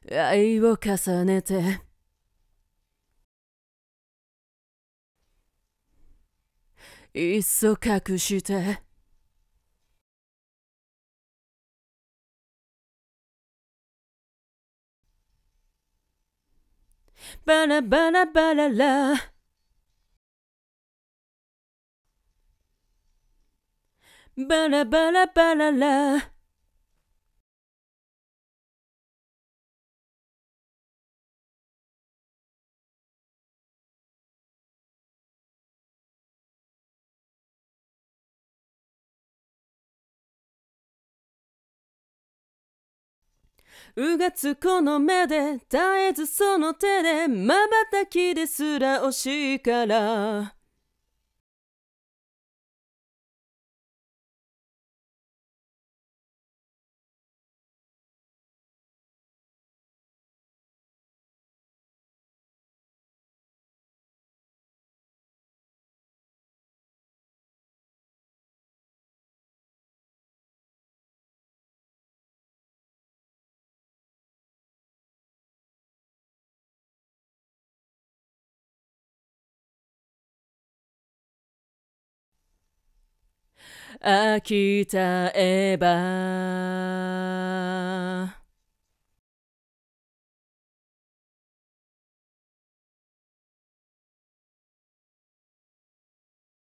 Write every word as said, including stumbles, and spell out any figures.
愛を重ねていっそ隠してバラバラバララバラバラバララうがつこの目で絶えずその手でまばたきですら惜しいから飽きたえば